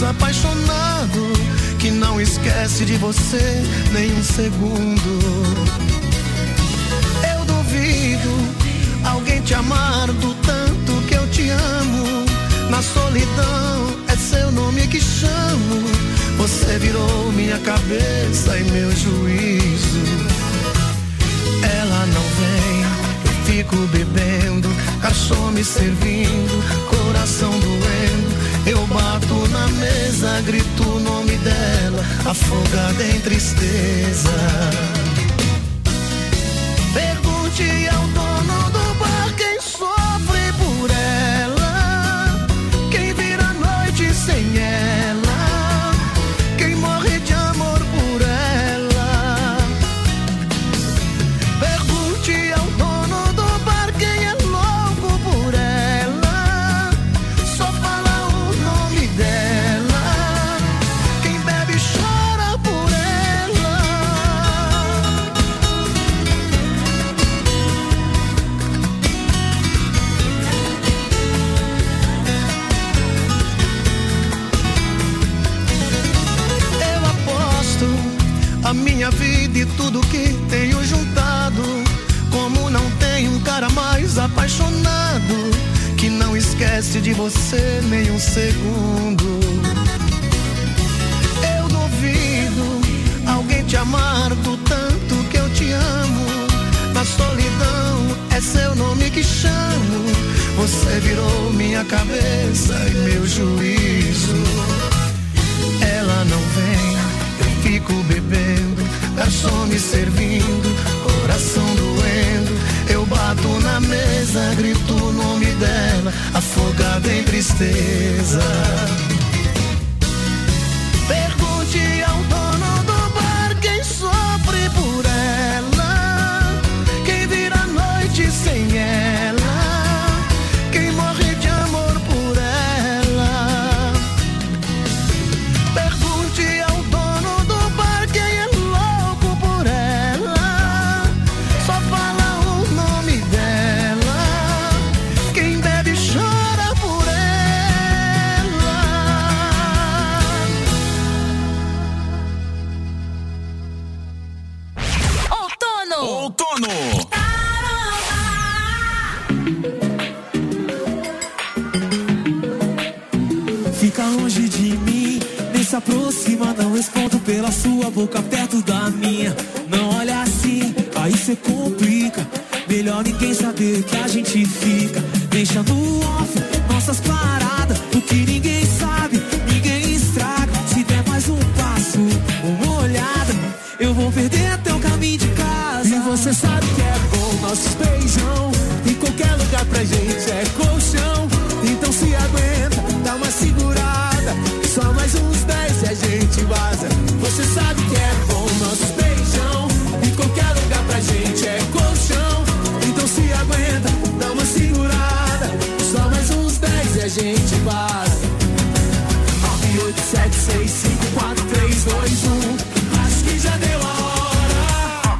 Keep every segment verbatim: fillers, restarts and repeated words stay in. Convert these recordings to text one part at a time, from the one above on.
mais apaixonado, que não esquece de você nem um segundo. Eu duvido alguém te amar do tanto que eu te amo. Na solidão é seu nome que chamo. Você virou minha cabeça e meu juízo. Ela não vem, eu fico bebendo, garçom me servindo, coração doendo. Eu bato na mesa, grito o nome dela, afogada em tristeza. Pergunte ao dono do bar quem sofre por ela, quem vira a noite sem ela, quem morre de amor por ela. Pergunte ao dono do bar quem é louco por ela, só fala o nome dela, quem bebe chora por ela. Eu aposto a minha vida e tudo que tenho juntado, como não tem um cara mais apaixonado, que não esquece de você nem um segundo. Eu duvido alguém te amar do tanto que eu te amo. Na solidão é seu nome que chamo. Você virou minha cabeça e meu juízo. Ela não vem, eu fico bebendo, garçom me servindo, coração doendo. Eu bato na mesa, grito o nome dela, afogada em tristeza. Pergunte ao dono do bar quem sofre por ela, quem vira a noite sem ela, quem morre de amor por ela. Pergunte ao dono do bar quem é louco por ela, só fala o nome dela, quem bebe chora por ela. Outono! Outono! Fica longe de mim, nem se aproxima, não respondo pela sua boca perto da minha. Não olha assim, aí cê complica. Melhor ninguém saber que a gente fica. Deixa no off nossas paradas, o que ninguém sabe, ninguém estraga. Se der mais um passo, uma olhada, eu vou perder até o caminho de casa. E você sabe que é bom nossos beijão, em qualquer lugar pra gente é colchão. Então se aguenta, dá uma segurada, só mais uns dez e a gente vaza. Você sabe que é bom nossos beijão, em qualquer lugar pra gente é colchão. Então se aguenta, dá uma segurada, só mais uns dez e a gente vaza. nove oito sete seis cinco quatro três dois um, acho que já deu a hora.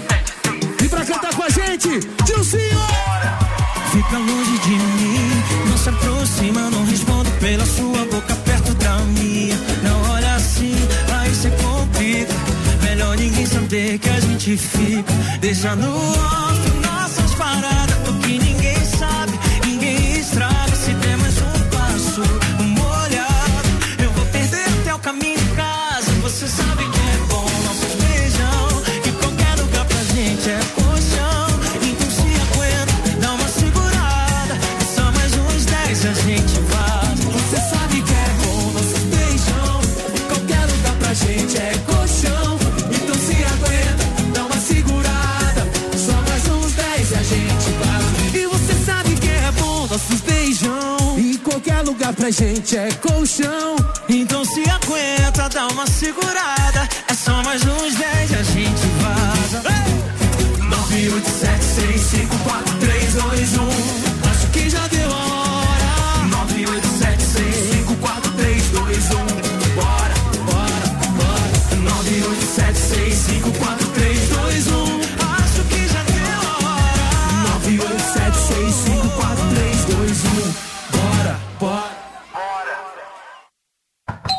E pra cantar com a gente, tio senhor. Fica longe de mim, não se aproxima, não respondo pela sua boca perto da minha. Não olha assim, aí cê complica. Melhor ninguém saber que a gente fica. Deixa no off nossas paradas, o que ninguém sabe, ninguém estraga. Se der mais um passo, uma olhada, eu vou perder até o caminho de casa. Você sabe que é bom nossos beijão, que qualquer lugar pra gente é colchão. Então se aguenta, dá uma segurada, só mais uns dez a gente vaza. Você sabe que é bom nossos beijão, em qualquer lugar pra gente é colchão. Então se aguenta, dá uma segurada, só mais uns dez e a gente vaza. E você sabe que é bom nossos beijão, em qualquer lugar pra gente é colchão. Então se aguenta, dá uma segurada, é só mais uns dez e a gente vaza. nove oito sete seis cinco quatro três dois um, acho que já deu a hora. nove oito sete seis cinco quatro três dois um, bora, bora, bora. nove oito sete seis cinco quatro três dois um, acho que já deu a hora. nove oito sete seis cinco quatro três dois um, bora, bora, bora.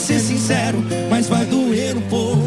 ser sincero, mas vai doer um pouco.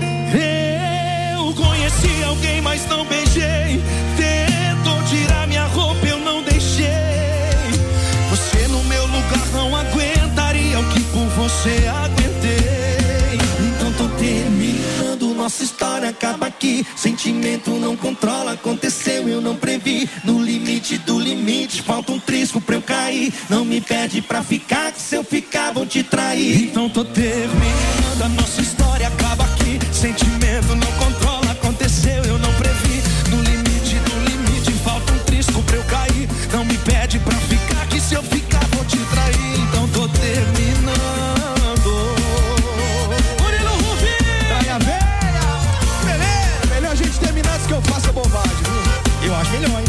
Eu conheci alguém, mas não beijei. Tentou tirar minha roupa, eu não deixei. Você no meu lugar não aguentaria o que por você aguentei. Então tô terminando, nossa história acaba aqui. Sentimento não controla, aconteceu, eu não previ. No limite do limite, falta um trisco pra eu cair. Não me pede pra ficar, que se eu ficar vou te trair. Então tô terminando, a nossa história acaba aqui. Sentimento não controla, aconteceu, eu não previ. No limite do limite, falta um trisco pra eu cair. Não me pede pra ficar, que se eu ficar vou te trair. Então tô terminando. Murilo Rufino! Traia velha! Beleza, melhor a gente terminar antes que eu faça bobagem, viu? Eu acho melhor, hein?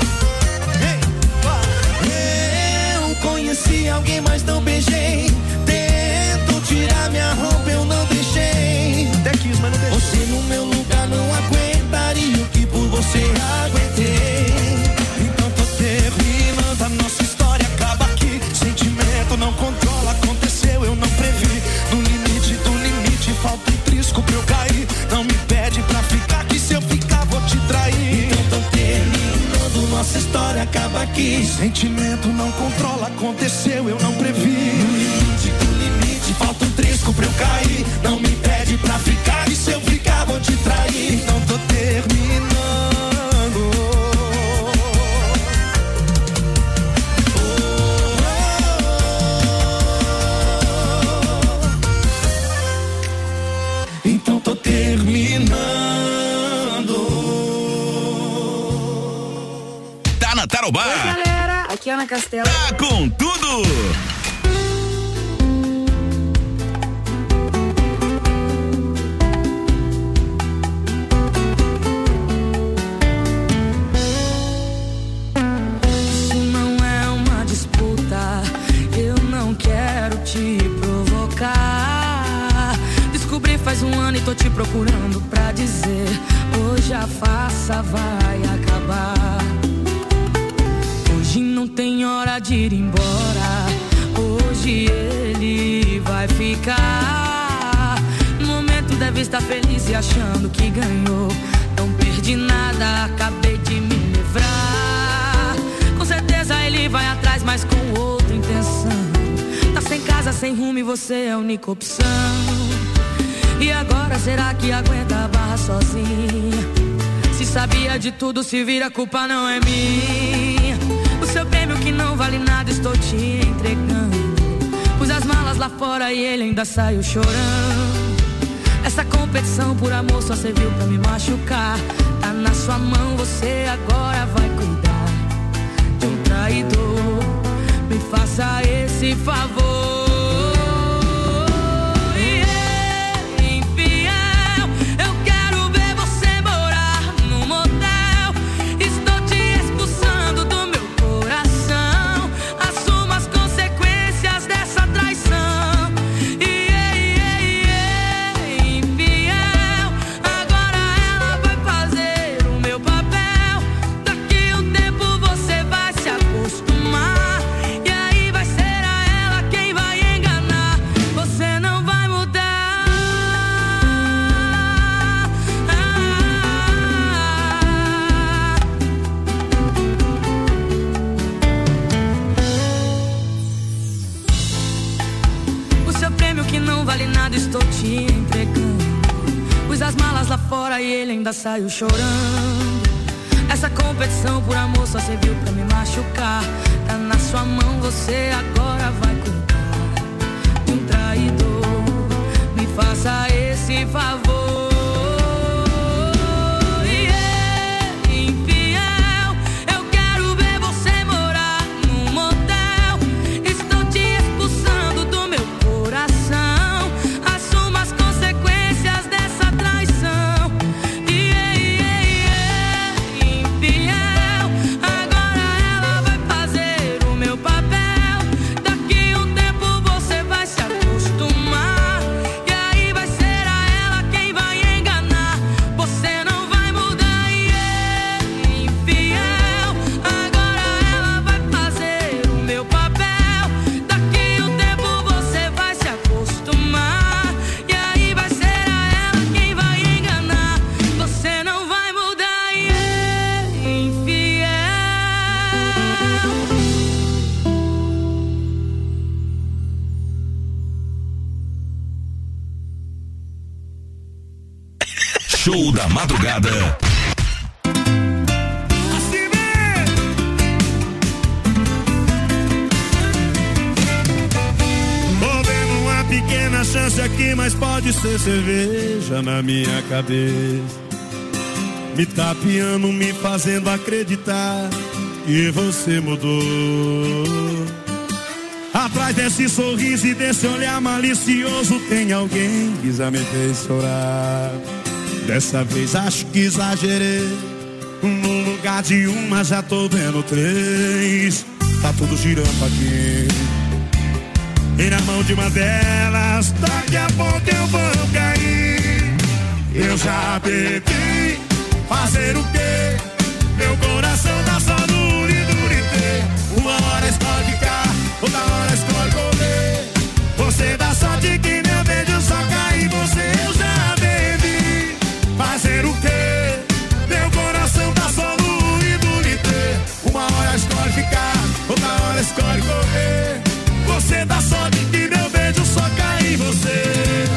Eu conheci alguém, mas não beijei. Tento tirar minha roupa, eu não deixei. Até quis, mas não deixei. Você no meu lugar não aguentaria o que por você aguentei. Então tô terminando, a nossa história acaba aqui. Sentimento não controla, aconteceu, eu não previ. No limite do limite, falta um trisco pra eu cair. Não me pede pra ficar, que se eu ficar vou te trair. Então tô terminando, nossa história acaba aqui. Sentimento não controla, aconteceu, eu não previ. No limite do limite, falta um trisco pra eu cair. Não me pede pra ficar, e se eu ficar vou te trair. Então tô terminando. Então tô terminando. Tá na Tarobá. Oi, galera, aqui é Ana Castela. Tá com tudo. Isso não é uma disputa, eu não quero te provocar. Descobri faz um ano e tô te procurando pra dizer: hoje a farsa vai acabar. Hoje não tem hora de ir embora, hoje ele vai ficar. No momento deve estar feliz e achando que ganhou. Não perdi nada, acabei de me livrar. Com certeza ele vai atrás, mas com outra intenção. Tá sem casa, sem rumo e você é a única opção. E agora será que aguenta a barra sozinha? Se sabia de tudo, se vira, a culpa não é minha. O seu prêmio que não vale nada estou te entregando. Pus as malas lá fora e ele ainda saiu chorando. Essa competição por amor só serviu pra me machucar. Tá na sua mão, você agora vai cuidar de um traidor. Me faça esse favor. Estou te entregando. Pus as malas lá fora e ele ainda saiu chorando. Essa competição por amor só serviu pra me machucar. Tá na sua mão, você agora vai cuidar de um traidor. Me faça esse favor. Vai ser a ela quem vai show da madrugada. Assim mesmo. Tô vendo uma pequena chance aqui, mas pode ser cerveja na minha cabeça, me tapeando, me fazendo acreditar que você mudou. Atrás desse sorriso e desse olhar malicioso tem alguém que já me fez chorar. Dessa vez acho que exagerei, no lugar de uma já tô vendo três. Tá tudo girando aqui, e na mão de uma delas daqui a pouco eu vou cair. Eu já bebi, fazer o quê? Meu coração tá só no lidurité. Uma hora escolhe ficar, outra hora escolhe correr. Você dá sorte que meu beijo só cai em você. Eu já bebi, fazer o quê? Meu coração tá só no lidurité. Uma hora escolhe ficar, outra hora escolhe correr. Você dá sorte que meu beijo só cai em você.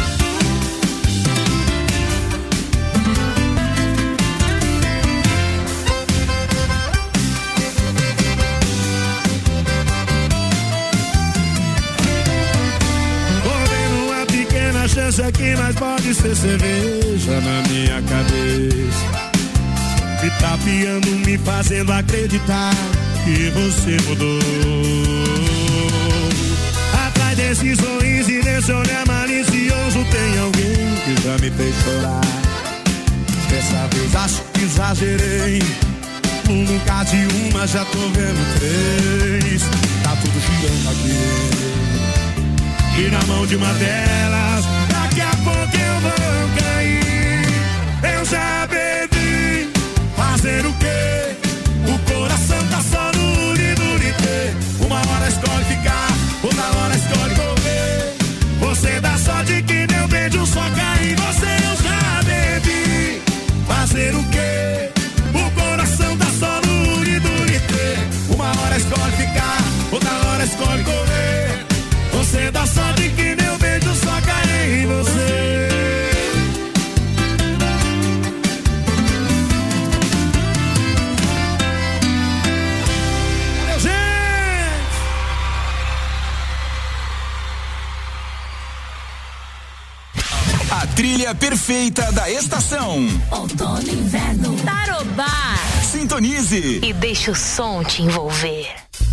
Chance aqui, mas pode ser cerveja na minha cabeça, me tapeando, me fazendo acreditar que você mudou. Atrás desse sorriso e desse olhar malicioso tem alguém que já me fez chorar. Dessa vez acho que exagerei, no lugar de uma já tô vendo três. Tá tudo girando aqui, e na mão de uma delas daqui a pouco eu vou cair. Eu já bebi, fazer o quê? O coração tá só no lidurité. Uma hora escolhe ficar, outra hora escolhe correr. Você dá sorte que meu beijo só cai em você. Eu já bebi, fazer o quê? O coração tá só no lidurité. Uma hora escolhe ficar, outra hora escolhe correr. Você dá sorte que meu beijo só cai em você. Meu gente! A trilha perfeita da estação. Outono e inverno. Tarobá. Sintonize e deixa o som te envolver.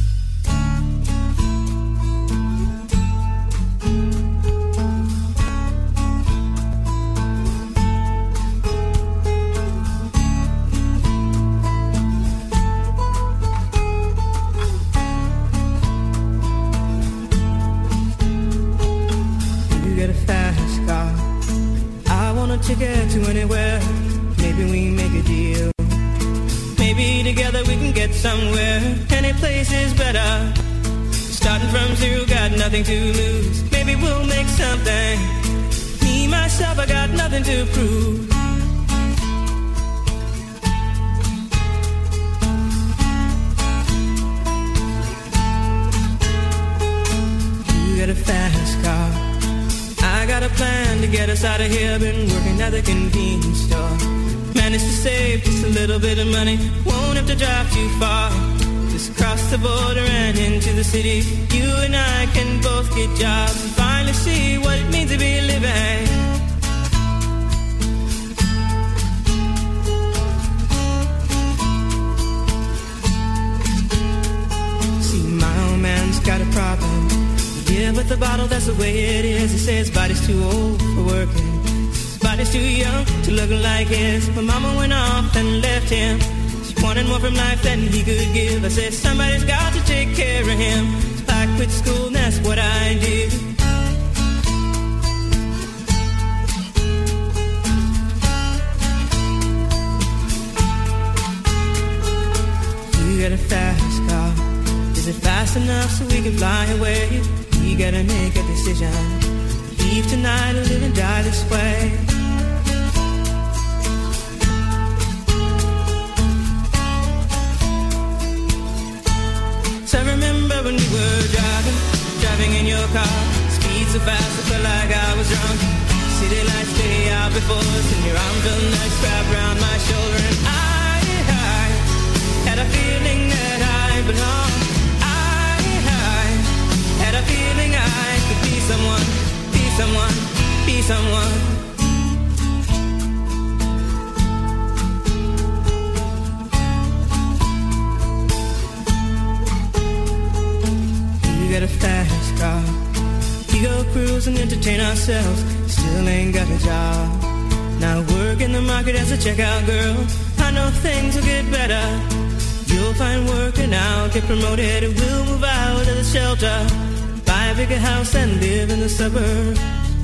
To get to anywhere, maybe we make a deal. Maybe together we can get somewhere. Any place is better. Starting from zero, got nothing to lose. Maybe we'll make something. Me, myself, I got nothing to prove. You got a fast car, I got a plan to get us out of here. Been working at the convenience store. Managed to save just a little bit of money. Won't have to drive too far. Just cross the border and into the city. You and I can both get jobs and finally see what it means to be living. See, my old man's got a problem. Yeah, but the bottle, that's the way it is. He says his body's too old for working. His body's too young to look like his. My mama went off and left him. She wanted more from life than he could give. I said, somebody's got to take care of him. So I quit school and that's what I did. You got a fast car. Is it fast enough so we can fly away? You gotta make a decision. Leave tonight or live and die this way. So I remember when we were driving, driving in your car. Speed so fast I felt like I was drunk. City lights stay out before us, and your arm felt nice wrapped around my shoulder, and I, I had a feeling that I belonged. I, I had a feeling I could be someone, be someone, be someone. You got a fast car, we go cruise and entertain ourselves. Still ain't got a job. Now work in the market as a checkout girl. I know things will get better. You'll find work and I'll get promoted, and we'll move out of the shelter, buy a bigger house and live in the suburbs.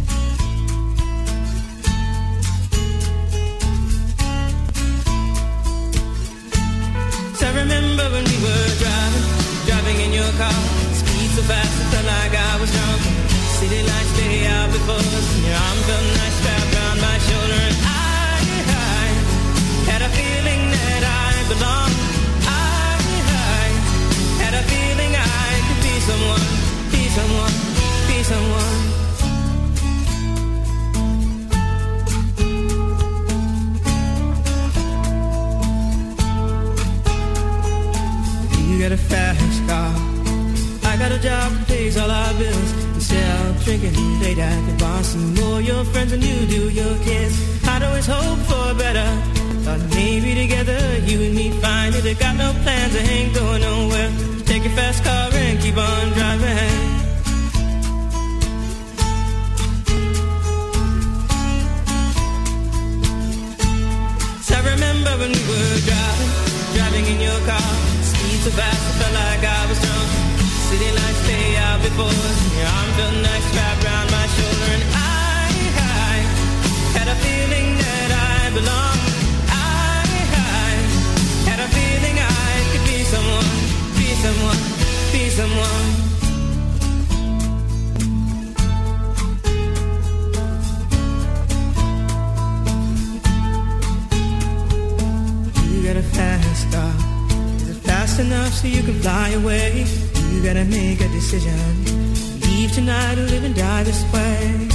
So I remember when we were driving, driving in your car, speed so fast it felt like I was drunk. City lights lay out before us, and your arm felt nice wrapped around my shoulder, and I, I had a feeling that I belonged. Had a feeling I could be someone, be someone, be someone. You got a fast car, I got a job that pays all our bills. Instead of drinking late at the bar, some more your friends than you do your kids. I'd always hope for better. Thought maybe together you and me find it. I got no plans, I ain't going nowhere. Take your fast car and keep on driving. So I remember when we were driving, driving in your car, speed so fast I felt like I was drunk. City lights lay out before us, and your arm felt nice wrapped around my shoulder, and I, I had a feeling that I belonged. I, I had a feeling I could be someone, be someone, be someone. You got a fast car, is it fast enough so you can fly away? You gotta make a decision, leave tonight or live and die this way.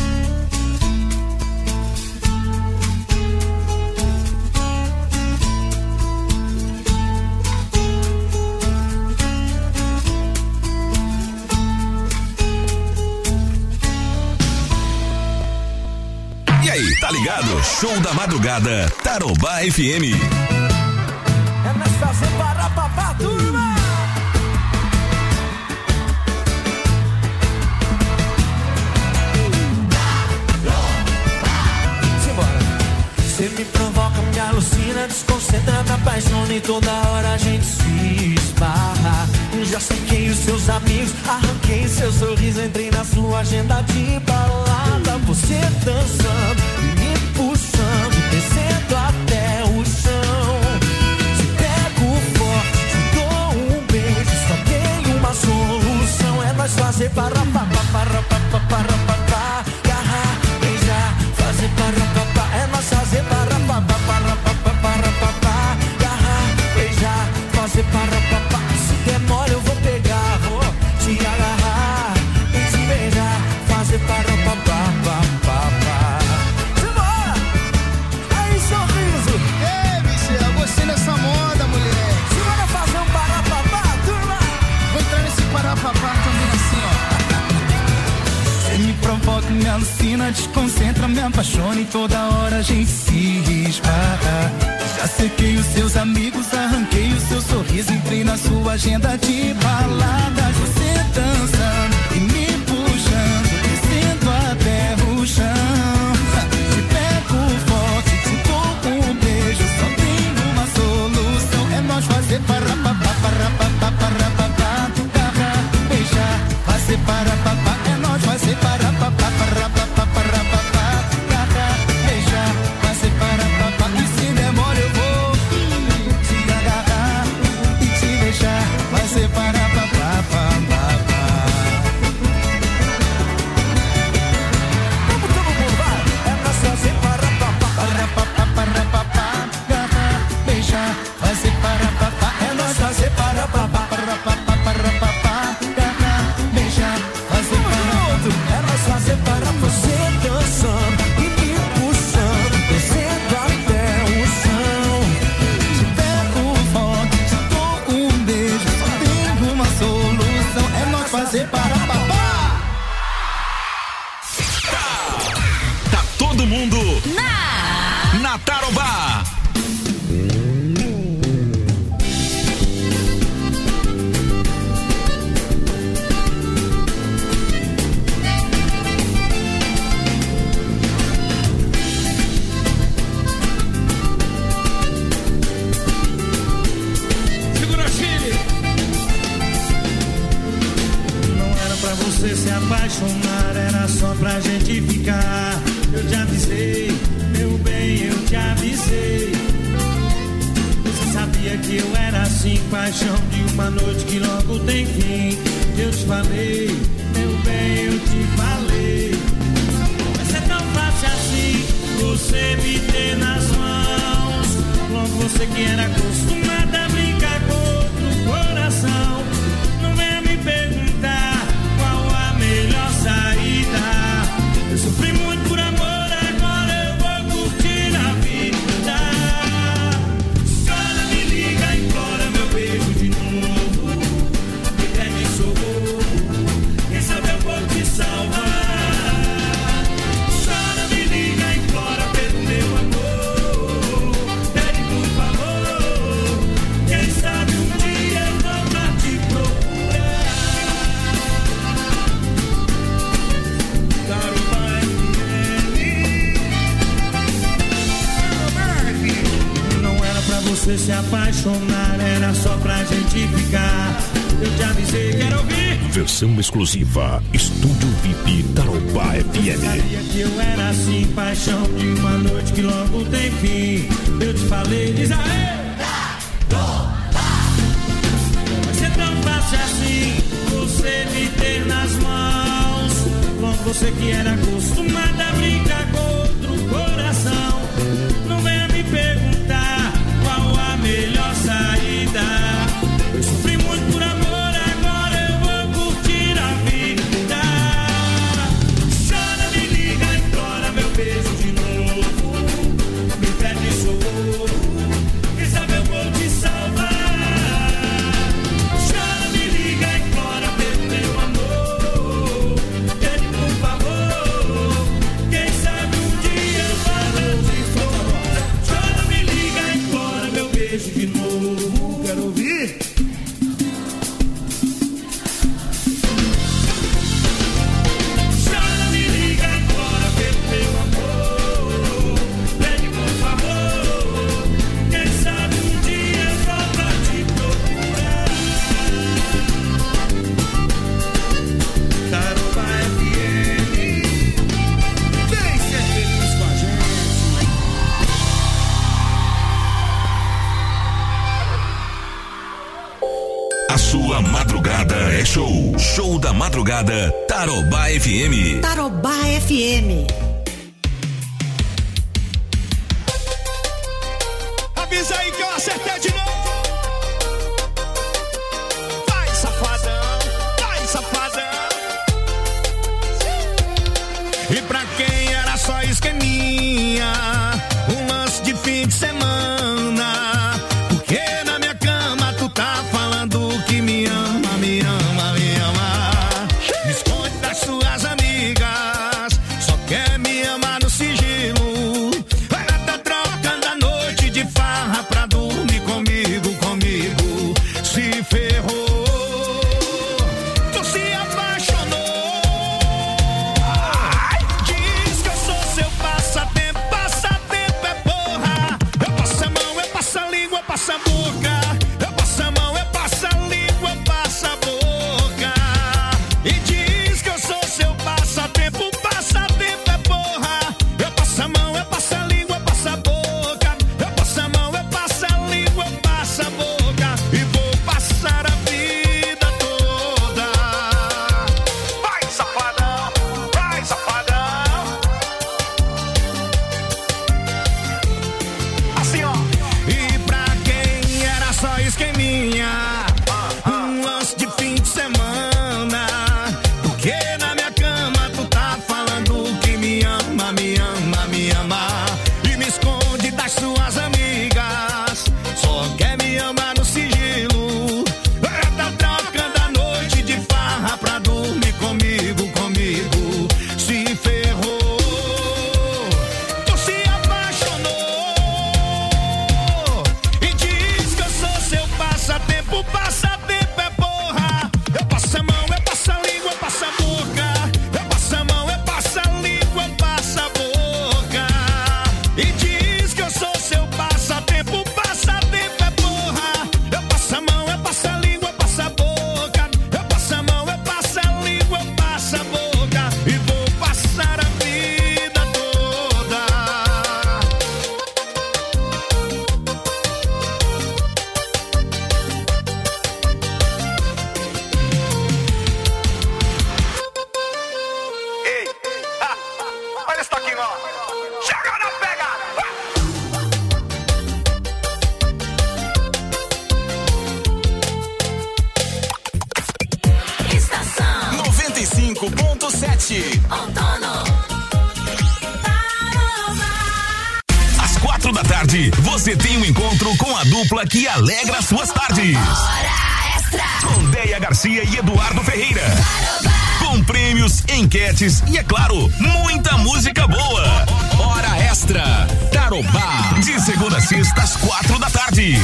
E aí, tá ligado? Show da madrugada, Tarobá F M. É nós fazer para papá, turma! Você me provoca, me alucina, desconcentra, me apaixona e toda hora a gente se esbarra. Já sequei os seus amigos, arranquei seu sorriso, entrei na sua agenda de balada. Você dançando e me puxando, descendo até o chão. Te pego forte, te dou um beijo, só tem uma solução. É nós fazer para papá, para papá, para papá, agarrar, beijar, fazer para papá. É nós fazer para papá, para papá, para papá, agarrar, beijar, fazer para papá. Se demora eu vou pegar, vou te agarrar e te beijar, fazer para papá, papá, papá. Simbora! Aí, sorriso! Ei, bicho, eu gostei dessa moda, mulher. Simbora fazer um para papá, turma! Vou entrar nesse para papá também assim, ó. Você me provoca, me alucina, desconcentra, me apaixona e toda hora a gente se esbarra. Já sequei os seus amigos, arranquei o seu sorriso, entrei na sua agenda de baladas. Você dançando e me puxando, descendo até o chão. Te pego forte, te dou um beijo, só tem uma solução. É nós fazer para papá, para papá, para papá, agarrar, beijar, fazer para papá. É nós fazer para papá, para papá, para papá, agarrar, beijar, fazer para papá. E se demora eu vou te agarrar e te beijar, fazer para papá, papá, papá. do mundo na, na Tarobá. Você se apaixonar era só pra gente ficar. Eu te avisei, meu bem, eu te avisei. Você sabia que eu era assim, paixão de uma noite que logo tem fim. Eu te falei, meu bem, eu te falei. Mas é tão fácil assim, você me ter nas mãos. Logo você que era acostumada a brincar com outro coração. Não venha me perguntar melhor saída. Eu sofri muito por amor, agora eu vou curtir a vida. Chora, me liga, implora meu beijo de novo. Me pede socorro, quem sabe eu vou te salvar. Chora, me liga, implora pelo meu amor. Pede por favor, quem sabe um dia eu volto a te procurar. Não era pra você se apaixonar, era só pra gente ficar. Eu te avisei, quero ouvir. Versão exclusiva, Estúdio V I P Tarobá F M. Sabia que eu era assim, paixão de uma noite que logo tem fim. Eu te falei, diz aê! Vai ser tão fácil assim, você me ter nas mãos. Logo você que era acostumada a brincar com outro coração. Não venha me perguntar qual a melhor saída. Eu sofri muito por amor, agora eu vou curtir a vida. Chora, me liga, implora meu beijo de novo. Me pede socorro, quem sabe eu vou te salvar. Chora, me liga, implora pelo meu amor. Pede por favor, quem sabe um dia eu falo de flor. Chora, me liga, implora meu beijo de novo. Quero ouvir. Chora, me liga, implora pelo meu amor. Pede por favor, quem sabe um dia eu volto a te procurar. Tarobá F M. Vem ser feliz com a gente. A sua madrugada é show. Show da madrugada, Tarobá F M. Tarobá F M. Avisa aí que eu acertei de novo. Vai, safadão, vai, safadão. E pra quem era só esqueminha, um lance de fim de semana. Porque na minha cama tu tá falando que me ama, me ama, me ama. Me esconde das suas amigas, só quer me amar no sigilo. Ela tá trocando a noite de farra pra dormir comigo. sete. Às quatro da tarde, você tem um encontro com a dupla que alegra suas tardes. Hora Extra. Com Deia Garcia e Eduardo Ferreira. Com prêmios, enquetes e, é claro, muita música boa. Hora Extra. Tarobá. De segunda a sexta, às quatro da tarde.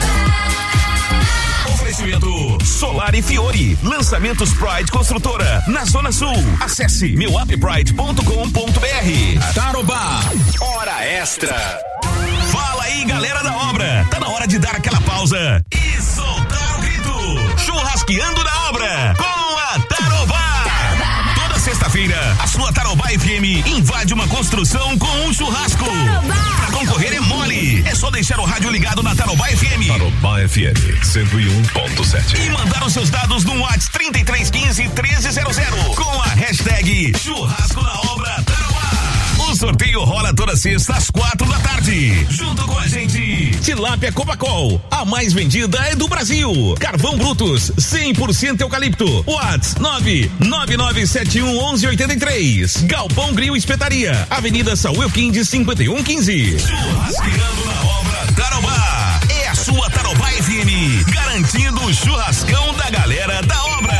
Oferecimento Solar e Fiore. Lançamentos Pride Construtora na Zona Sul. Acesse meu up pride ponto com ponto b r. Tarobá. Hora Extra. Fala aí, galera da obra. Tá na hora de dar aquela pausa e soltar o grito. Churrasqueando na obra com a Tarobá. Toda sexta-feira, a sua Tarobá F M invade uma construção com um churrasco. Tarobá. Pra concorrer é mole. É só deixar o rádio ligado na Tarobá F M. Tarobá F M cento e um ponto sete. E mandar os seus dados no WhatsApp trinta e três quinze, treze zero zero com a hashtag Churrasco na Obra Tarobá. O sorteio rola toda sexta às quatro da tarde. Junto com a gente, Tilápia Copacol, a mais vendida é do Brasil. Carvão Brutus, cem por cento eucalipto. WhatsApp nove nove nove sete um um um oito três. Galpão Grill Espetaria, Avenida Saúl Quindes cinquenta e um quinze. Churrasqueando na Obra Tarobá. É a sua Tarobá F M, garantindo o churrascão da galera da obra.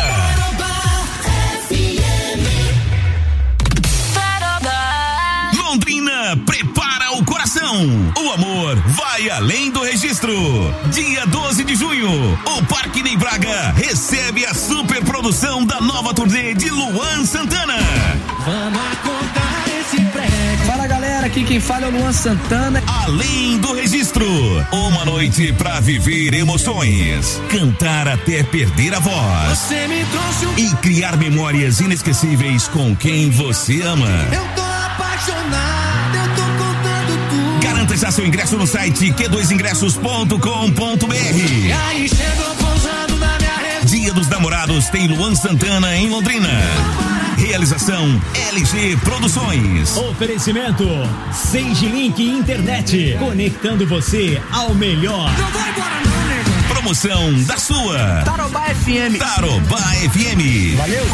Londrina prepara o coração. O amor vai além do registro. Dia doze de junho, o Parque Ney Braga recebe a super produção da nova turnê de Luan Santana. Vamos acordar esse prédio. Fala galera, aqui quem fala é o Luan Santana. Além do registro, uma noite pra viver emoções, cantar até perder a voz. Você me trouxe um... E criar memórias inesquecíveis com quem você ama. Eu tô apaixonado, eu tô contando tudo. Garanta já seu ingresso no site q dois ingressos ponto com ponto b r. E aí chegou pousando na minha rede. Dia dos Namorados tem Luan Santana em Londrina. Realização L G Produções. Oferecimento Sage Link Internet, conectando você ao melhor. Não vai embora não, nego. Promoção da sua Tarobá F M. Tarobá F M. Valeu.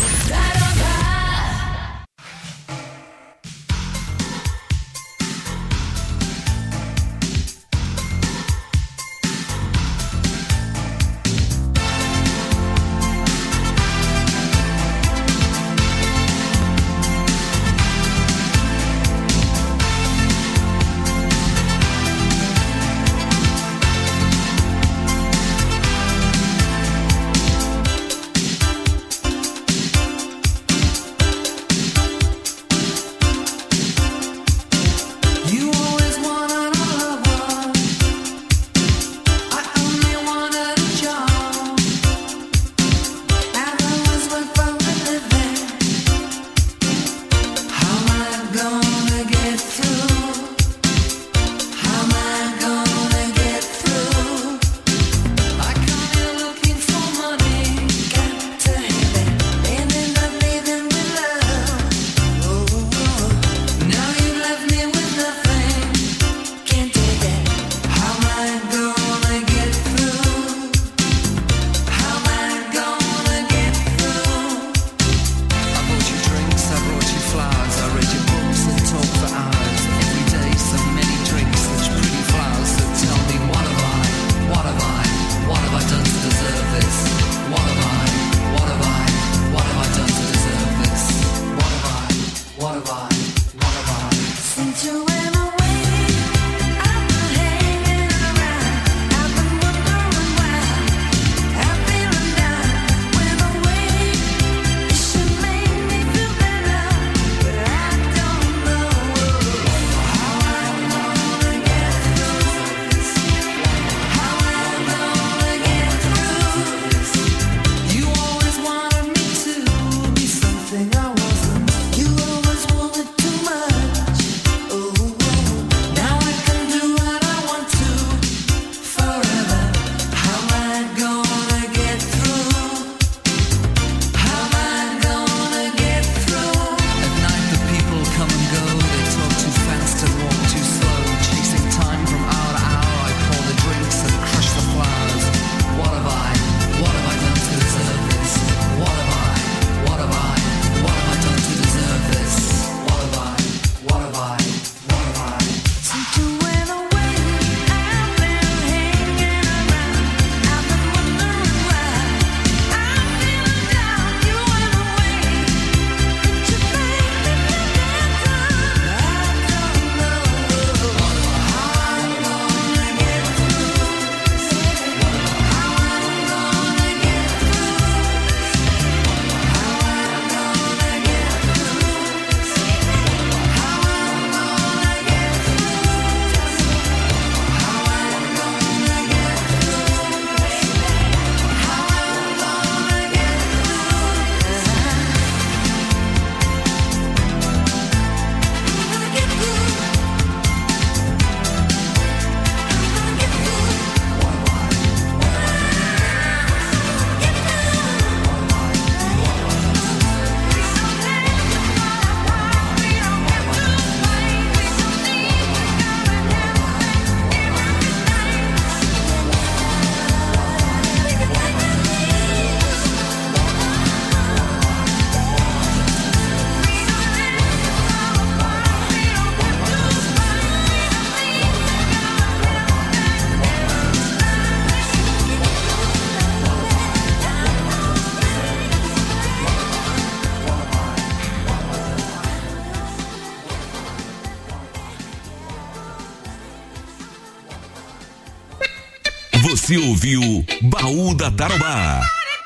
Você ouviu Baú da Tarobá.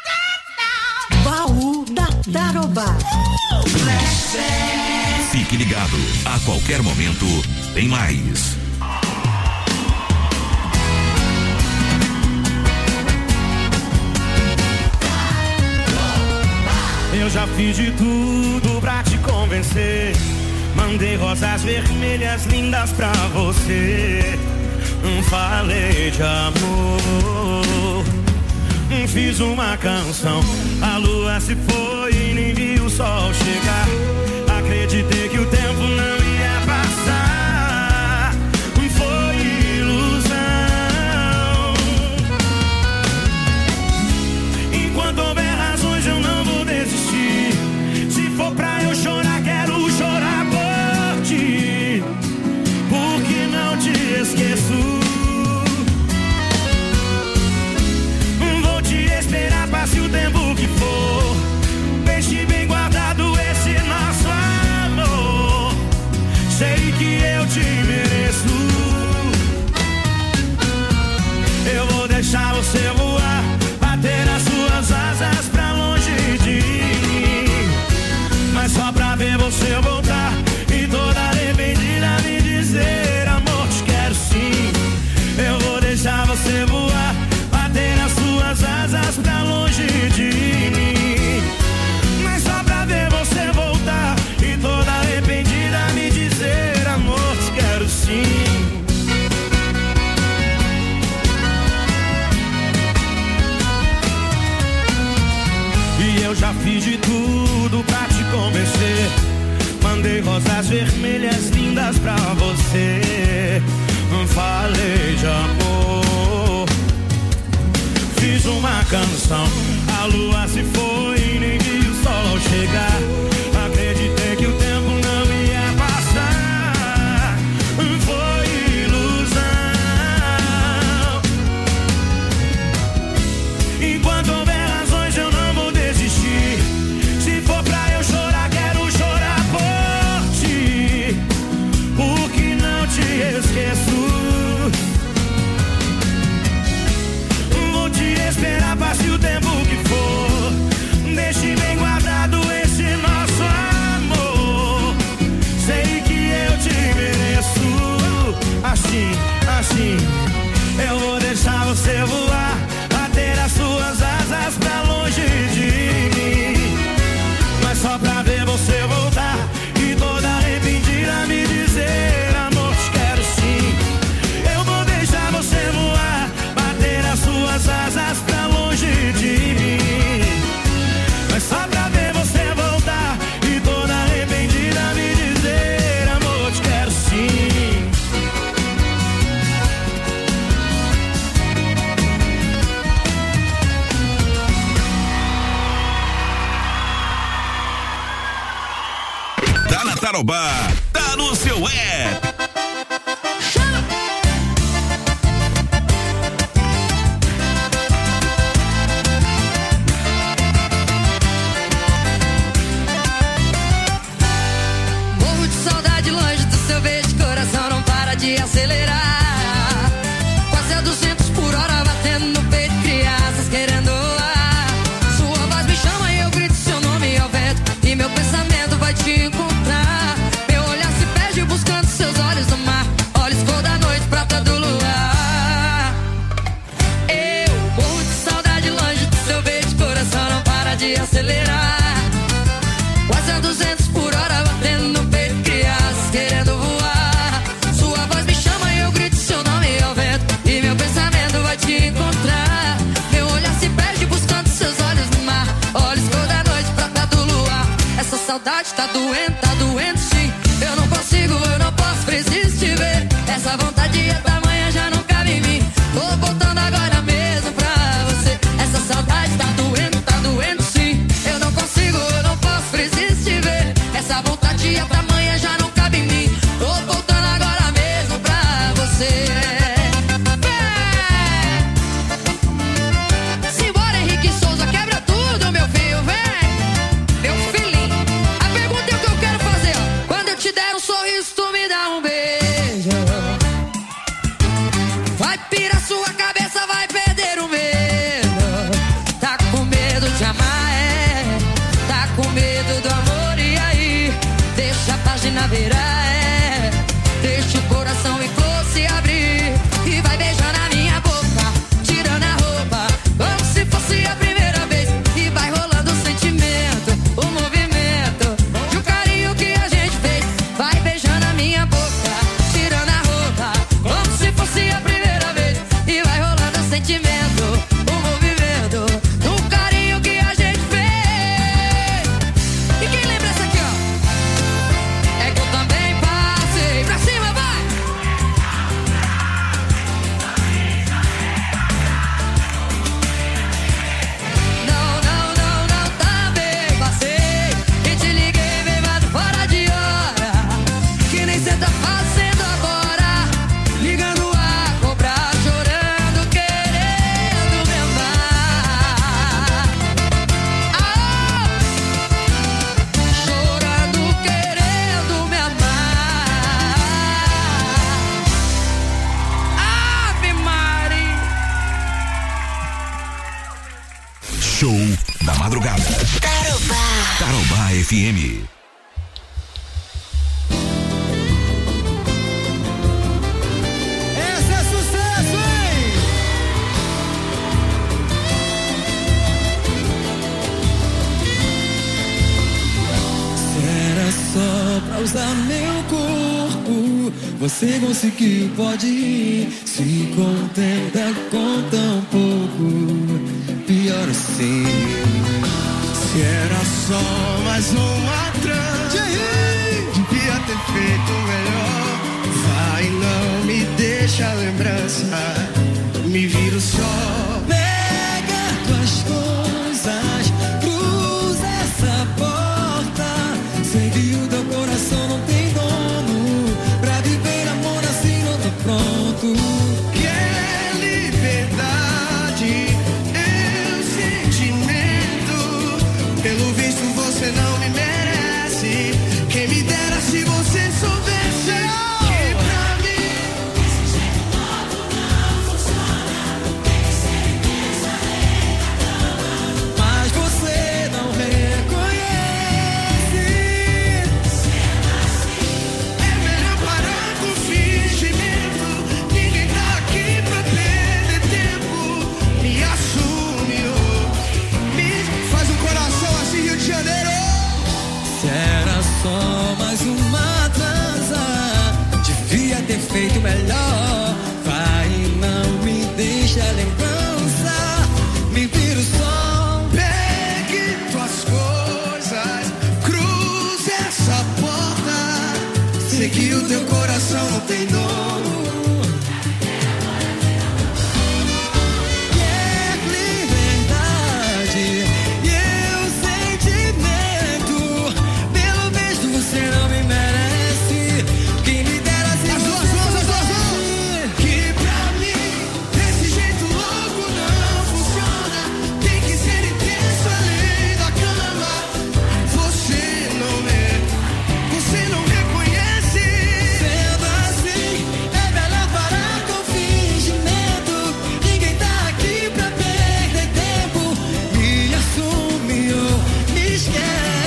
Baú da Tarobá. Fique ligado, a qualquer momento tem mais. Eu já fiz de tudo pra te convencer. Mandei rosas vermelhas lindas pra você. Falei de amor. Fiz uma canção. A lua se foi e nem vi o sol chegar. Acreditei que o tempo não ia passar. Foi ilusão. Enquanto houver razões eu não vou desistir. Se for pra eu chorar, quero chorar por ti. Porque não te esqueço. Vou te esperar, passe o tempo que for. Deixe bem guardado esse nosso amor. Sei que eu te mereço. Eu vou deixar você voar, bater as suas asas pra longe de mim. Mas só pra ver você voltar e toda arrependida me dizer: amor, te quero sim. Eu vou deixar você voar, bater as suas asas pra longe de mim. Mas só pra ver você voltar e toda arrependida me dizer: amor, te quero sim. E eu já fiz de tudo pra te convencer. Mandei rosas vermelhas lindas pra você. Falei de amor. Fiz uma canção. A lua se foi e nem vi o sol chegar. Acreditei que o tempo não ia passar. Foi ilusão. Enquanto houver razões eu não vou desistir. Se for pra eu chorar, quero chorar por ti. Porque não te esqueço. Vou te esperar, passe o tempo que for. Deixe bem guardado esse nosso amor. Sei que eu te mereço. Assim, assim, eu vou deixar você voar, bater as suas asas pra longe de mim. Mas só pra ver você voltar e toda arrependida me dizer: amor, te quero sim. Eu vou deixar você voar, bater as suas asas pra longe de mim. Mas só pra ver você voltar e toda arrependida me dizer: amor, te quero sim. Tá na Tarobá, tá no seu app. Morro de saudade longe do seu beijo, coração não para de acelerar. Quase a duzentos por hora batendo no peito, crianças querendo voar. Sua voz me chama e eu grito seu nome ao vento, e meu pensamento vai te encontrar. Meu olhar se perde buscando seus olhos no mar, olhos cor da noite, prata do luar. Eu morro de saudade longe do seu beijo, coração não para de acelerar. Quase a duzentos por hora batendo no peito, crianças querendo voar. Sua voz me chama e eu grito seu nome ao vento, e meu pensamento vai te encontrar. Meu olhar se perde buscando seus olhos no mar, olhos cor da noite, prata do luar. Essa saudade tá doendo, tá doendo sim. Eu não consigo, eu não posso, preciso te ver. Essa vontade é tamanha, já não cabe em mim. Tô voltando agora mesmo pra você. Essa saudade tá doendo, tá doendo sim. Eu não consigo, eu não posso, preciso te ver. Essa vontade é tamanha, já não cabe em mim. Tô voltando agora mesmo pra você. É. Simbora, Henrique Souza, quebra tudo, meu filho, vem. Meu filhinho, a pergunta é o que eu quero fazer, ó. Quando eu te der um sorriso, tu me dá um beijo. da madrugada. Tarobá. Tarobá F M. Esse é sucesso, hein? Se era só pra usar meu corpo, você conseguiu, pode ir. Se contenta com tão pouco, pior assim. Se era só mais uma trança, devia ter feito melhor. Vai, não me deixa a lembrança, me vira o sol. Pega tuas coisas, cruza essa porta. Sei que o teu coração não tem dono, pra viver amor assim não tá pronto. Quer liberdade, eu sentimento. Pelo visto você não me merece. Quem me dera se você soubesse. Que pra mim esse jeito logo não funciona. Tem que ser intensa, lei da cama. Mas você não reconhece. Sendo assim, é melhor parar com fingimento. Ninguém tá aqui pra perder tempo. Me assume, oh. Me faz um coração assim, Rio de Janeiro. Se era só mais uma transa, devia ter feito melhor. Vai, não me deixa a lembrança, me vira o sol. Pegue tuas coisas, cruze essa porta. Sei que o teu coração não tem dono. Quer liberdade e eu sentimento. Pelo visto você não me merece. Quem me dera se As duas você mãos, as duas mãos. soubesse. Que pra mim, desse jeito louco não funciona. Tem que ser intenso além da cama. Você não é, você não reconhece. Sendo assim, é melhor parar com fingimento. Ninguém tá aqui pra perder tempo. Me assume ou me esquece.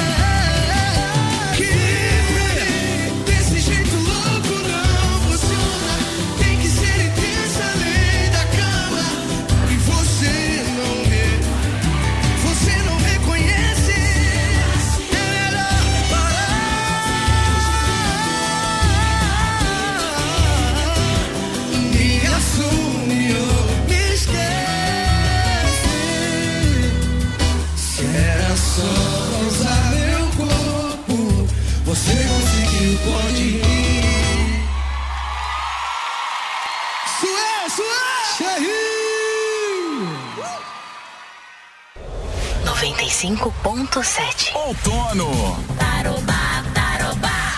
Que pra mim, desse jeito louco não funciona. Tem que ser intensa além da cama. E você não vê, você não reconhece. É melhor parar. Me assume ou Me esquece. se era só usar meu corpo. Você conseguiu, pode ir. Sué, sué! noventa e cinco ponto sete. Outono. Tarobá, tarobá.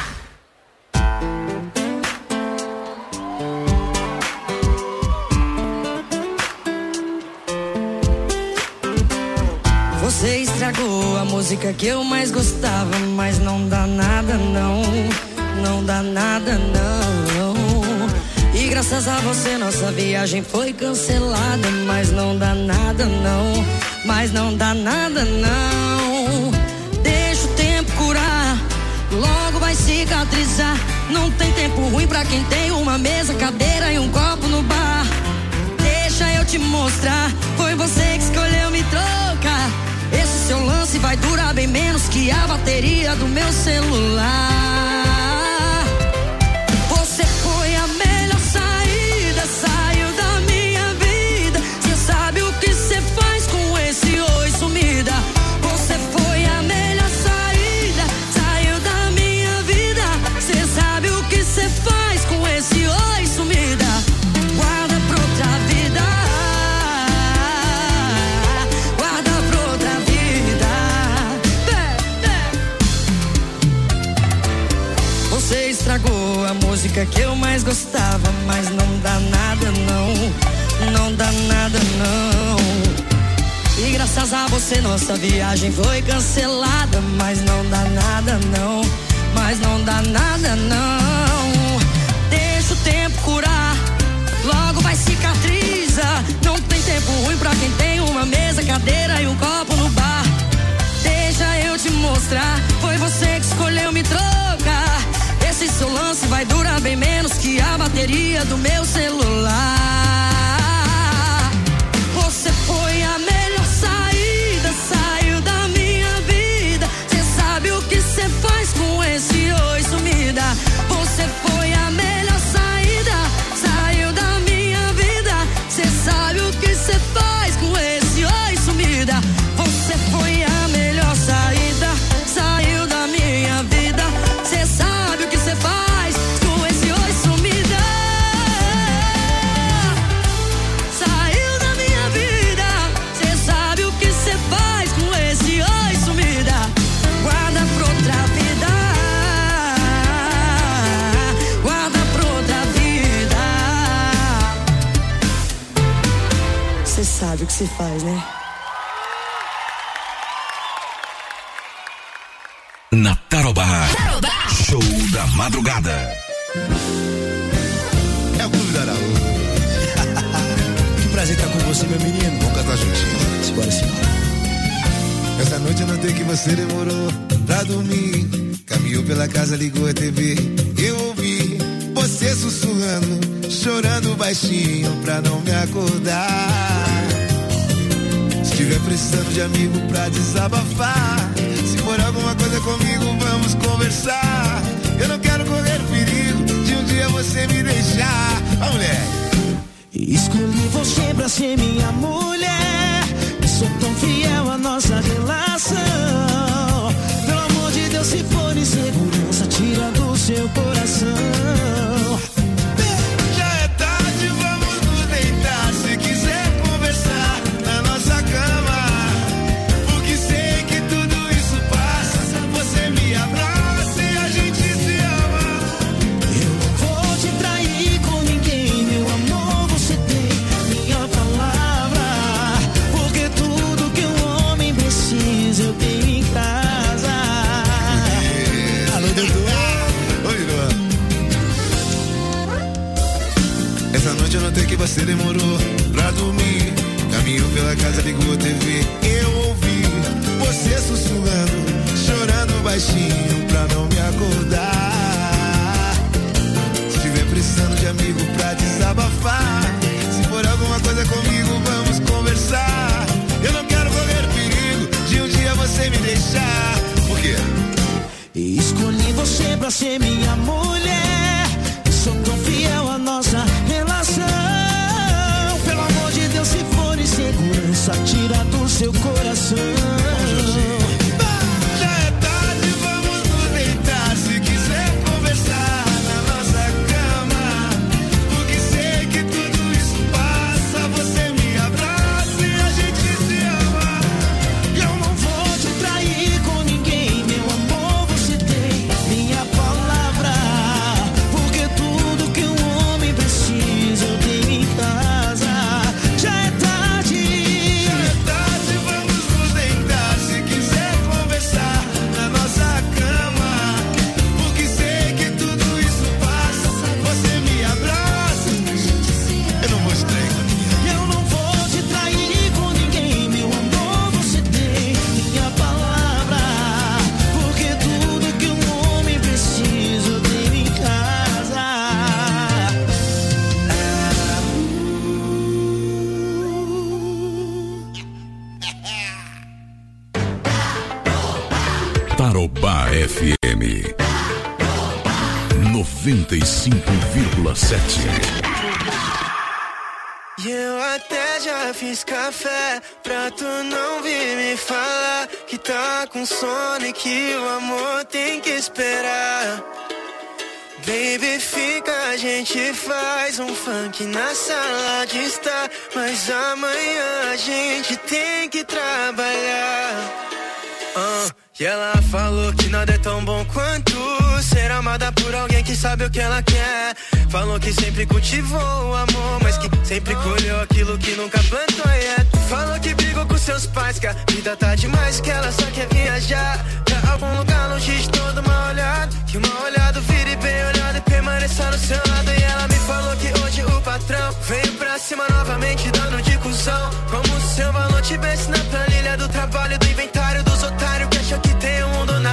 Você estragou a música que eu mais gostava, mas não dá nada não, não dá nada não. E graças a você nossa viagem foi cancelada, mas não dá nada não, mas não dá nada não. Deixa o tempo curar, logo vai cicatrizar. Não tem tempo ruim pra quem tem uma mesa, cadeira e um copo no bar. Deixa eu te mostrar, foi você que escolheu me trocar. Esse seu lance vai durar bem menos que a bateria do meu celular. Você foi a melhor saída, saiu da minha vida. Cê sabe o que cê faz com esse oi sumida. Você foi a melhor saída, saiu da minha vida. Cê sabe o que cê faz com esse oi sumida. Guarda pra outra vida, guarda pra outra vida. Você estragou a música que eu mais gostava, mas não dá nada não, não dá nada não. E graças a você nossa viagem foi cancelada, mas não dá nada não, mas não dá nada não. Deixa o tempo curar, logo vai cicatriza. Não tem tempo ruim pra quem tem uma mesa, cadeira e um copo no bar. mostrar. Foi você que escolheu me trocar. Esse seu lance vai durar bem menos que a bateria do meu celular. Você foi a melhor saída, saiu da minha vida. Cê sabe o que cê faz com esse oi sumida. Você foi a melhor saída, saiu da minha vida. Cê sabe o que cê faz com esse oi sumida. Você foi a melhor saída, saiu da minha vida. Cê sabe o que cê faz com esse oi sumida. Saiu da minha vida. Cê sabe o que cê faz com esse oi sumida. Guarda pra outra vida. Guarda pra outra vida. Cê sabe o que cê faz, né? Na Tarobá. Tarobá. Show da madrugada. É o Clube da Araújo. Que prazer estar com você, meu menino. Vamos cantar juntinho. Simbora, simbora. Essa noite eu notei que você demorou pra dormir. Caminhou pela casa, ligou a T V. Eu ouvi você sussurrando, chorando baixinho pra não me acordar. Se tiver precisando de amigo pra desabafar, se for alguma coisa comigo, vamos conversar. Eu não quero correr perigo de um dia você me deixar. Ó, mulher. Escolhi você pra ser minha mulher. E sou tão fiel à nossa relação. Pelo amor de Deus, se for insegurança, tira do seu coração. Já é tarde, vamos nos deitar. Se quiser conversar na nossa cama, porque sei que tudo isso passa. Você me abraça e a gente se ama. Eu não vou te trair com ninguém, meu amor, você tem minha palavra. Porque tudo que um homem precisa eu tenho em casa. Alô, Dudu. Oi, Dudu. Essa noite eu notei que você demorou pra dormir. Caminhou pela casa, ligou a T V. Eu ouvi você sussurrando, chorando baixinho pra não me acordar. Se tiver precisando de amigo pra desabafar, se for alguma coisa comigo, vamos conversar. Eu não quero correr perigo de um dia você me deixar. Por quê? Escolhi você pra ser minha mulher. E sou tão fiel à nossa relação. Pelo amor de Deus, se for insegurança, tira do seu coração. Já é tarde, vamos nos deitar. Se quiser conversar na nossa cama, porque sei que tudo isso passa. Você me abraça e a gente se ama. Eu não vou te trair com ninguém, meu amor, você tem minha palavra. Porque tudo que um homem precisa eu tenho em casa. Já é tarde. Já é tarde, vamos nos deitar. Se quiser conversar na nossa cama, porque sei que tudo isso passa. Você me abraça. Eu não vou te trair com ninguém. Eu não vou te trair com ninguém, meu amor, você tem minha palavra. Porque tudo que um homem precisa eu tenho em casa. Tarobá F M noventa e cinco vírgula sete. E eu até já fiz café pra tu não vir me falar que tá com sono e que o amor tem que esperar. Baby, fica, a gente faz um funk na sala de estar, mas amanhã a gente tem que trabalhar. Uh, e ela falou que nada é tão bom quanto ser amada por alguém que sabe o que ela quer. Falou que sempre cultivou o amor, mas que sempre colheu aquilo que nunca plantou. Yeah. Falou que brigou com seus pais, que a vida tá demais, que ela só quer viajar pra algum lugar longe de todo mal olhado. Que uma olhada vire bem olhado e permaneça no seu lado. E ela me falou que hoje o patrão veio pra cima novamente dando de cuzão. Como se seu valor tivesse na planilha do trabalho, do inventário dos otários que acham que tem um mundo na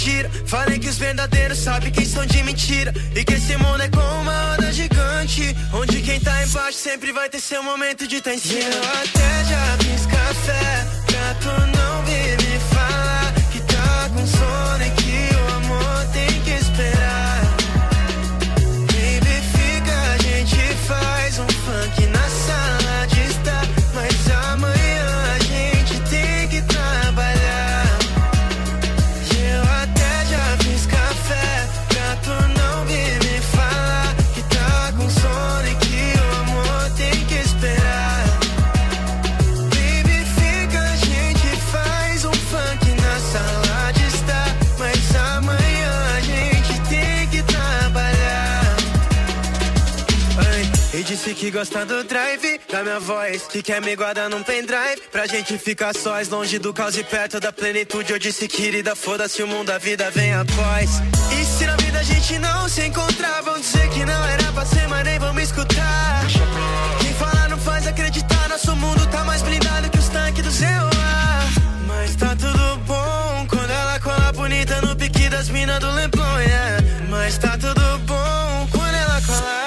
gira. Falei que os verdadeiros sabem quem são de mentira. E que esse mundo é como uma roda gigante, onde quem tá embaixo sempre vai ter seu momento de tá em cima. Eu até já fiz café pra tu não vir me falar que tá com sono e que o amor tem que esperar. Baby, fica, a gente faz um funk na sala de estar, mas amanhã a gente tem que trabalhar. Eu até já fiz café pra tu não vir me falar que tá com sono e que o amor tem que esperar. Baby, fica, a gente faz um funk na sala de estar, mas amanhã a gente tem que trabalhar. Ai, e disse que gosta do drive da minha voz, que quer me guardar num pendrive pra gente ficar sós, longe do caos e perto da plenitude. Eu disse, querida, foda-se o mundo, a vida vem após. E se na vida a gente não se encontrar, vão dizer que não era pra ser, mas nem vão me escutar. Quem fala não faz acreditar, nosso mundo tá mais blindado que os tanques do Zeoar. Mas tá tudo bom quando ela cola bonita no pique das minas do Leblon, yeah. Mas tá tudo bom quando ela cola.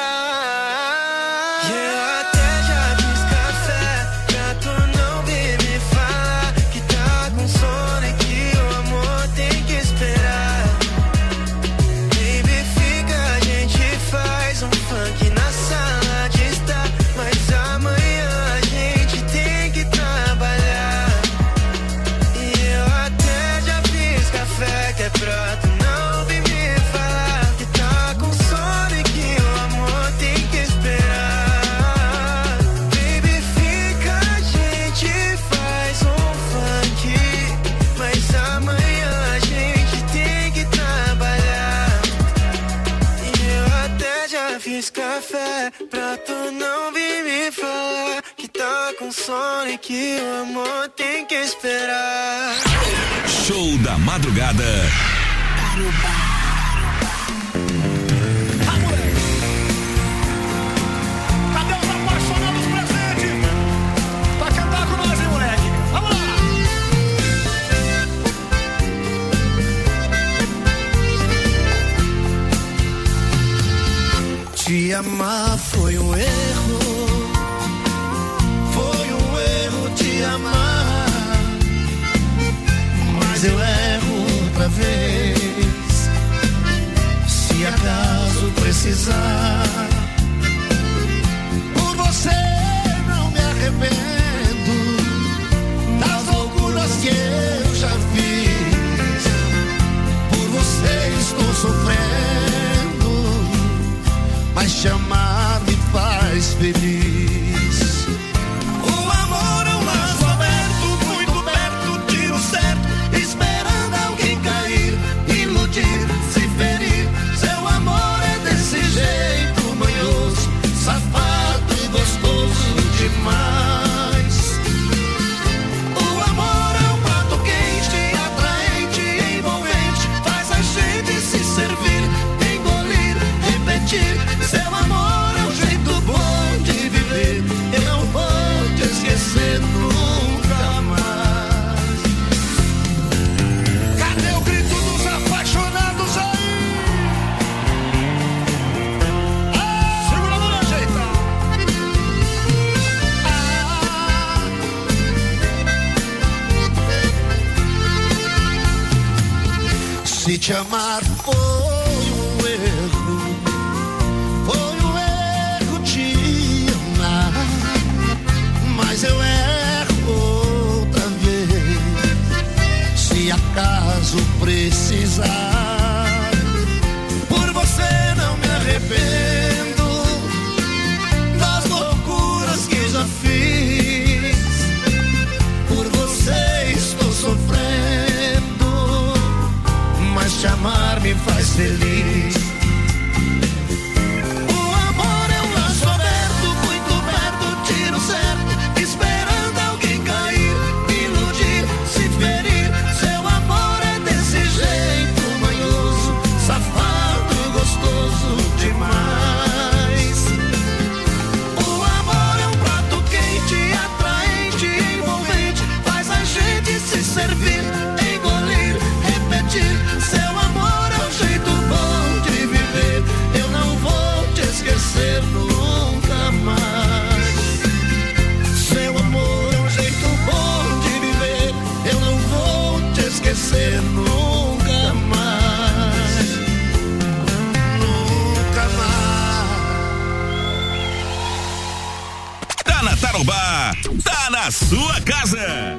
Eu até já fiz café pra tu não vir me falar que tá com sono e que o amor tem que esperar. Baby, fica, a gente faz um funk na sala de estar, mas amanhã a gente tem que trabalhar. E eu até já fiz café que é pra tu não vir me falar que tá com sono e que o amor tem que esperar. Baby, fica, a gente faz um funk, mas amanhã a gente tem que trabalhar. E eu até já fiz café pra tu não vir me falar que tá com sono e que o amor tem que esperar. Show da madrugada. Cadê os apaixonados presentes? Pra cantar com nós, hein, moleque? Vamos lá! Te amar foi um erro, foi um erro te amar, mas eu erro outra vez, se acaso precisar. Por você não me arrependo das loucuras que eu já fiz, por você estou sofrendo, mas te amar me faz feliz. O amor é um laço aberto, muito perto, tiro certo, esperando alguém cair, iludir, se ferir. Seu amor é desse jeito, manhoso, safado e gostoso demais. O amor é um prato quente, atraente, envolvente, faz a gente se servir, engolir, repetir. Seu amor é um jeito bom de viver, eu não vou te esquecer nunca mais. Cadê o grito dos apaixonados aí? Ah, segura a mão, ajeita. Ah. Se te amar foi um erro, foi um erro te amar, mas eu erro outra vez, se acaso precisar. Por você não me arrependo das loucuras que já fiz, por você estou sofrendo, mas te amar me faz Tarobá tá na sua casa.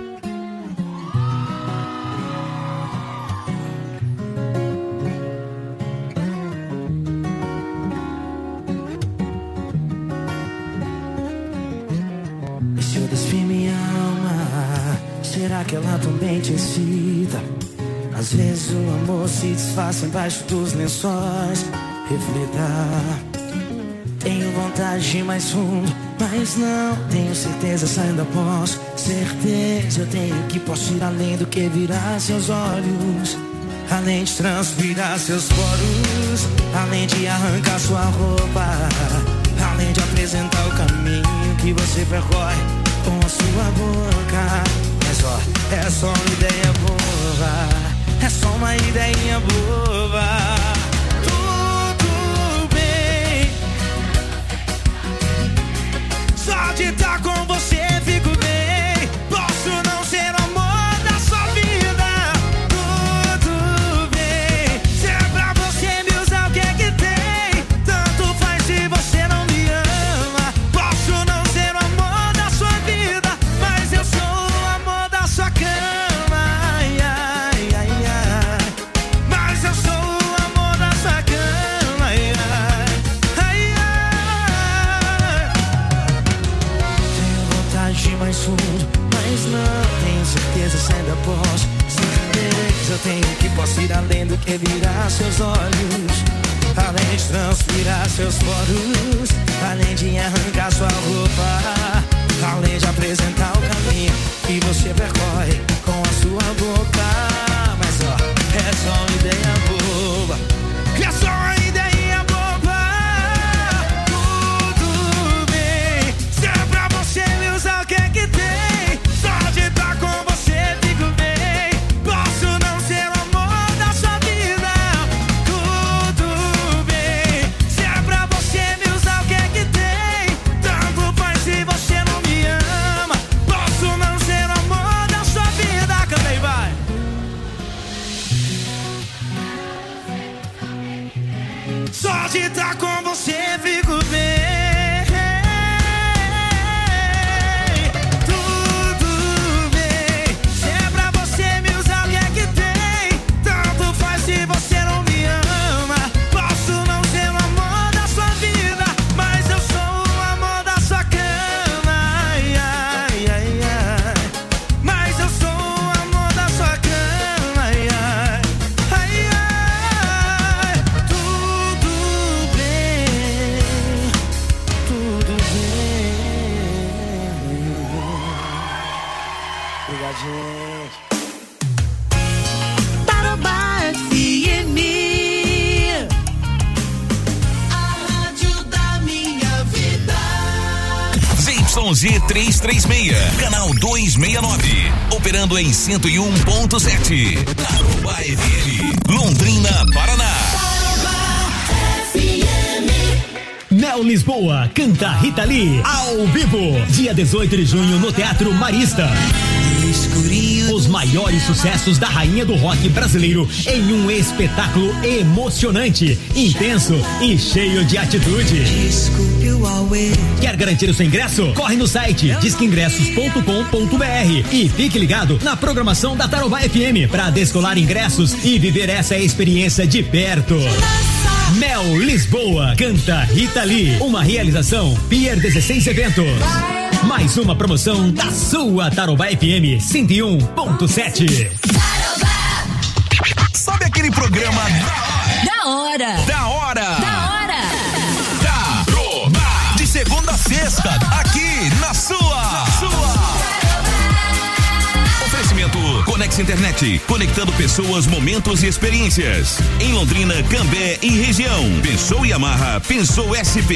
Se eu despir minha alma, será que ela também te excita? Às vezes o amor se disfarça embaixo dos lençóis. Reflita. Tenho vontade de ir mais fundo, mas não tenho certeza se ainda posso. Certeza eu tenho que posso ir além do que virar seus olhos, além de transpirar seus poros, além de arrancar sua roupa, além de apresentar o caminho que você percorre com a sua boca. Mas ó, é só uma ideia boba, é só uma ideia boba. Só de estar com você fico bem. Posso não ser o amor da sua vida, tudo bem. Se é pra você me usar, o que é que tem? Tanto faz se você não me ama. Posso não ser o amor da sua vida, mas eu sou o amor da sua cama. Ai, ai, ai, ai. Mas eu sou o amor da sua cama. Ai, ai, ai, ai. De mais fundo, mas não tenho certeza se ainda posso. Certeza eu tenho que posso ir além do que virar seus olhos, além de transpirar seus poros, além de arrancar sua roupa, além de apresentar o caminho que você percorre com a sua boca. Mas ó, é só uma ideia boba, é só uma ideia boba. Tudo bem, se é pra você me usar, o que é que tem? Só de estar com você fico bem. Posso não ser o amor da sua vida, tudo bem. Se é pra você me usar, o que é que tem? Tanto faz se você não me ama. Posso não ser o amor da sua vida. Canta aí, vai. Só de estar com você fico bem. Tarobá F M, a rádio da minha vida. Z Y Z trezentos e trinta e seis, canal duzentos e sessenta e nove, operando em cento e um ponto sete. Tarobá F M, Londrina, Paraná. Mel Lisboa canta Rita Lee ao vivo, dia dezoito de junho no Teatro Marista. Os maiores sucessos da rainha do rock brasileiro em um espetáculo emocionante, intenso e cheio de atitude. Quer garantir o seu ingresso? Corre no site disque ingressos ponto com ponto br e fique ligado na programação da Tarobá F M para descolar ingressos e viver essa experiência de perto. Mel Lisboa canta Rita Lee, uma realização Pier dezesseis Eventos. Mais uma promoção da sua Tarobá F M cento e um ponto sete. Sabe aquele programa Da hora. Da hora? Da hora. Tarobá. De segunda a sexta, aqui na sua. Sua. Oferecimento Conex Internet, conectando pessoas, momentos e experiências. Em Londrina, Cambé e região. Pensou Yamaha, pensou S P.